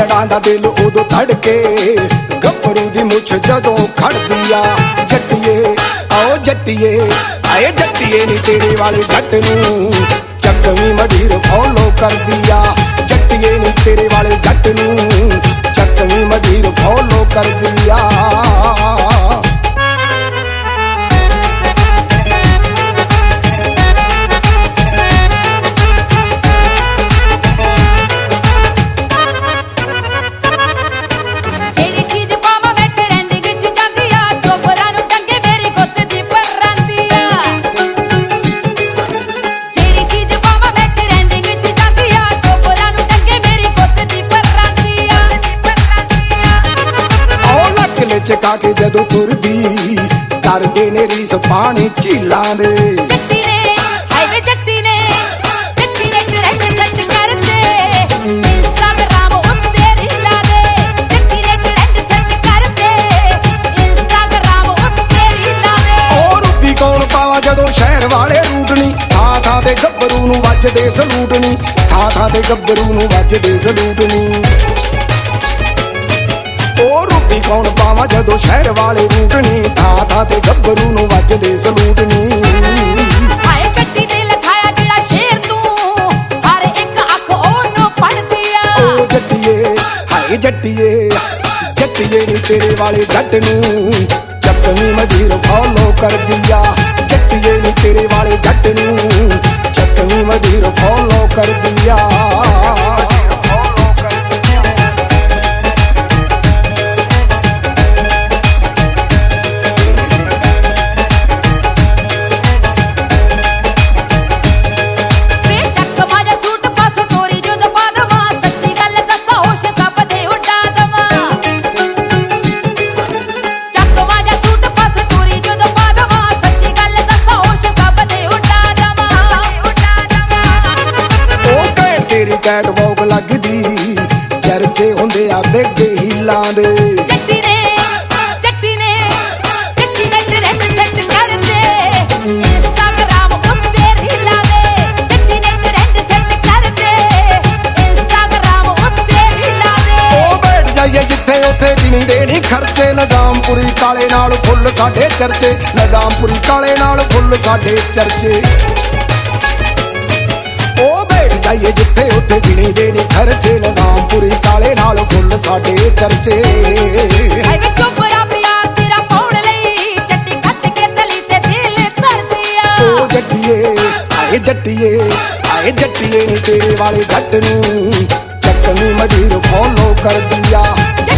ਯਾਰਾਂ ਦਾ ਦਿਲ ਉਦੋਂ ਧੜਕੇ ਗੱਭਰੂ ਦੀ ਮੁੱਛ ਜਦੋਂ ਖੜਦੀ ਆ ਜੱਟੀਏ ਆਓ ਜੱਟੀਏ ਆਏ ਜੱਟੀਏ ਨੀ ਤੇਰੇ ਵਾਲੇ ਜੱਟ ਨੂੰ ਚੱਕਵੀਂ ਮਧੀਰ ਫੋਲੋ ਕਰਦੀ ਆ ਜੱਟੀਏ ਨੀ ਤੇਰੇ ਵਾਲੇ ਜੱਟ ਨੂੰ ਚੱਕਵੀਂ ਮਧੀਰ ਫੋਲੋ ਕਰਦੀ ਆ ਚਕਾ ਕੇ ਜਦੋਂ ਤੁਰਦੀ ਕਰਦੇ ਨੇ ਰੀਸ ਪਾਣੀ ਝੀਲਾਂ ਦੇ ਜੱਟੀ ਨੇ ਹਾਈਵੇ ਜੱਟੀ ਨੇ ਟਰੈਂਡ ਸੈੱਟ ਕਰਦੇ ਇੰਸਟਾਗ੍ਰਾਮ ਉੱਤੇ ਰੀਲਾਂ ਦੇ ਜੱਟੀ ਨੇ ਟਰੈਂਡ ਸੈੱਟ ਕਰਦੇ ਇੰਸਟਾਗ੍ਰਾਮ ਉੱਤੇ ਰੀਲਾਂ ਦੇ ਉਹ ਰੁੱਬੀ ਕੌਣ ਪਾਵਾ ਜਦੋਂ ਸ਼ਹਿਰ ਵਾਲੇ ਰੂਟਣੀ ਥਾਂ ਥਾਂ ਤੇ ਗੱਭਰੂ ਨੂੰ ਵੱਜਦੇ ਸਲੂਟਣੀ ਥਾਂ ਥਾਂ ਤੇ ਗੱਭਰੂ ਨੂੰ ਵੱਜਦੇ ਸਲੂਟਣੀ ਉਹ ਰੂਪੀ ਕੌਣ ਪਾਵਾਂ ਜਦੋਂ ਸ਼ਹਿਰ ਵਾਲੇ ਰੂਟਣੀ ਥਾਂ ਥਾਂ ਤੇ ਗੱਭਰੂ ਨੂੰ ਵੱਜਦੇ ਸਲੂਟਣੀ ਹਾਏ ਗੱਡੀ ਤੇ ਲਖਾਇਆ ਜਿਹੜਾ ਸ਼ੇਰ ਤੂੰ ਹਰ ਇੱਕ ਅੱਖ ਉਹਨੂੰ ਪੜਦੀ ਆ ਉਹ ਜੱਟੀਏ ਹਾਏ ਜੱਟੀਏ ਜੱਟੀਏ ਨੀ ਤੇਰੇ ਵਾਲੇ ਜੱਟ ਨੂੰ ਚੱਕਵੀਂ ਮਧੀਰ ਫੋਲੋ ਕਰਦੀ ਆ ਜੱਟੀਏ ਨੀ ਤੇਰੇ ਵਾਲੇ ਜੱਟ ਨੂੰ ਚੱਕਵੀਂ ਮਧੀਰ ਫੋਲੋ ਕਰਦੀ ਆ ਕੈਟ ਵਾਕ ਲੱਗਦੀ ਚਰਚੇ ਹੁੰਦੇ ਆ ਬੇਗੇ ਹੀਲਾਂ ਦੇ ਜੱਟੀ ਨੇ ਟਰੈਂਡ ਸੈੱਟ ਕਰਦੇ ਇੰਸਟਾਗ੍ਰਾਮ ਉੱਤੇ ਰੀਲਾਂ ਦੇ ਜੱਟੀ ਨੇ ਟਰੈਂਡ ਸੈੱਟ ਕਰਦੇ ਇੰਸਟਾਗ੍ਰਾਮ ਉੱਤੇ ਰੀਲਾਂ ਦੇ ਉਹ ਬੈਠ ਜਾਈਏ ਜਿੱਥੇ ਉੱਥੇ ਗਿਣੀ ਦੇ ਨਹੀਂ ਖਰਚੇ ਨਿਜ਼ਾਮਪੁਰੀ ਕਾਲੇ ਨਾਲ ਫੁੱਲ ਸਾਡੇ ਚਰਚੇ ਨਿਜ਼ਾਮਪੁਰੀ ਕਾਲੇ ਨਾਲ ਫੁੱਲ ਸਾਡੇ ਚਰਚੇ ਜਾਈਏ ਜਿੱਥੇ ਉੱਥੇ ਗਿਣੀ ਦੇ ਨੀ ਖਰਚੇ ਨਿਜ਼ਾਮਪੁਰੀ ਕਾਲੇ ਨਾਲ ਫੁੱਲ ਸਾਡੇ ਚਰਚੇ ਹਾਈਵੇ ਚੋਪੜਾ ਪਿਆਰ ਤੇਰਾ ਪਾਉਣ ਲਈ ਜੱਟੀ ਕੱਟ ਕੇ ਤਲੀ ਤੇ ਦਿਲ ਧਰਦੀ ਆ ਉਹ ਜੱਟੀਏ ਆਏ ਜੱਟੀਏ ਨੀ ਤੇਰੇ ਵਾਲੇ ਜੱਟ ਨੂੰ ਚੱਕਵੀਂ ਮਧੀਰ ਫੋਲੋ ਕਰਦੀ ਆ